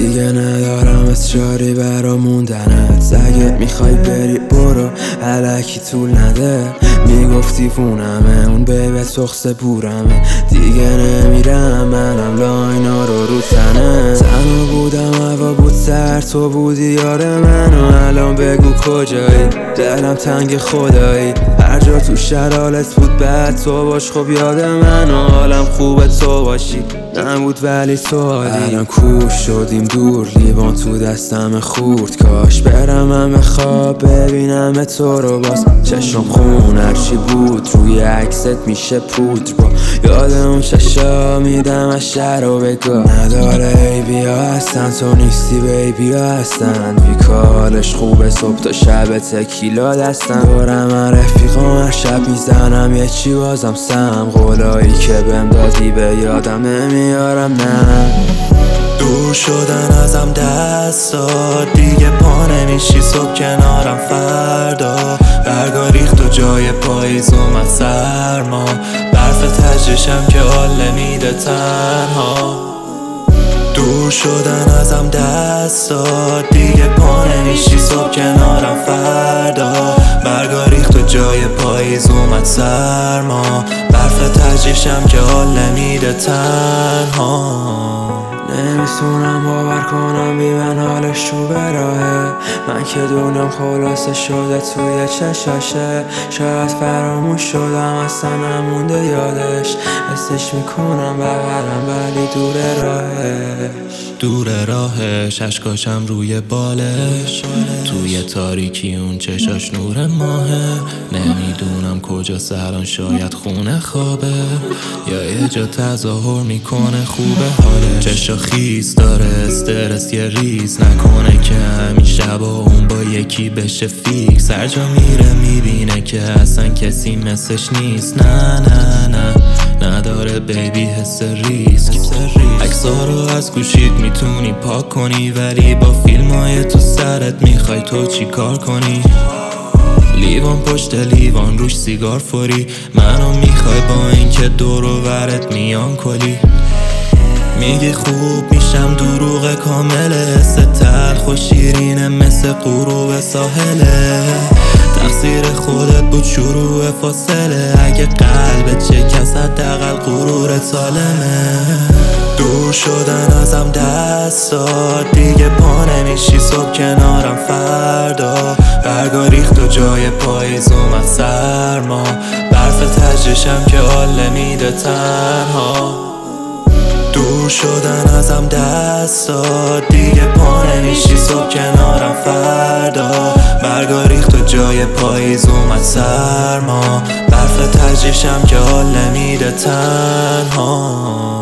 دیگه ندارم اصراری برا موندنت. اگه میخوای بری برو، الکی طول نده. میگفتی فونمه اون بیبه تخص بورمه. دیگه نمیرم منم لاینا رو تنه. تنها بودم هوا بود سر، تو بودی یار من. و الان بگو کجایی، دلم تنگ خدایی. هر جا تو شرالت بود بعد تو باش، خب یاد من. و حالم خوبه تو باشی، نبود ولی تو عادی. الان کوش شدیم دور، لیوان تو دستم خورد. کاش برم همه خواب ببینم تو رو باز. چشم خون هرچی بود روی عکست میشه پودر. با یاد اون چشا میدم از شهر و بگاه. نداره ایبی ها هستن، تو نیستی بیبی ها هستن. بیکالش خوبه صبح تا شب تکیلا دستن. دورم من رفیقام هر شب میزنم یه چی بازم سم. قولایی که بهم دادی به یادم نمیارم نه. دور شدن ازم دست داد، دیگه پا نمیشی صبح کنارم فردا. برگا ریخت و جای پاییز اومد سرما. برف تجریشم که حال نمیده تنها. دور شدن ازم دست داد، دیگه پا نمیشی صبح کنارم فردا. برگا ریخت و جای پاییز اومد سرما. برف تجریشم که حال نمیده تنها. نمیتونم باور کنم بی من حالش رو براهه. من که دونم خلاصه شده توی چشاشه. شاید فراموش شدم اصلا نمونده یادش. حسش میکنم بغلم ولی دور راهش اشکاشم روی بالش. توی تاریکی اون چشاش نور ماهه. نمیدونم کجا الان، شاید خونه خوابه یا یه جا تظاهر میکنه خوبه حاله. چشا خیس داره استرس یه ریز نکنه که همین شبا اون با یکی بشه فیکس. هر جا میره میبینه که اصلا کسی مثلش نیست. نه نه نه نداره بیبی حس ریسک. عکس‌ها رو از گوشیت میتونی پاک کنی، ولی با فیلمای تو سرت میخوای تو چی کار کنی؟ لیوان پشت لیوان روش سیگار فوری. منو میخوای با اینکه دور و برت میان کلی. میگی خوب میشم دروغ کامله. حس تلخ و شیرینه مثل غروب ساحله. تقصیر خودت بود شروع فاصله. اگه قلبت شکست حداقل غرورت سالمه. دور شدن ازم دست داد، دیگه پا نمیشی صبح کنارم فردا. برگا ریخت و جای پاییز اومد سرما. برف تجریشم که حال نمیده تنها. دور شدن ازم دست داد، دیگه پا نمیشی صبح کنارم فردا. برگا ریخت و جای پاییز اومد سرما. برف تجریشم که حال نمیده تنها.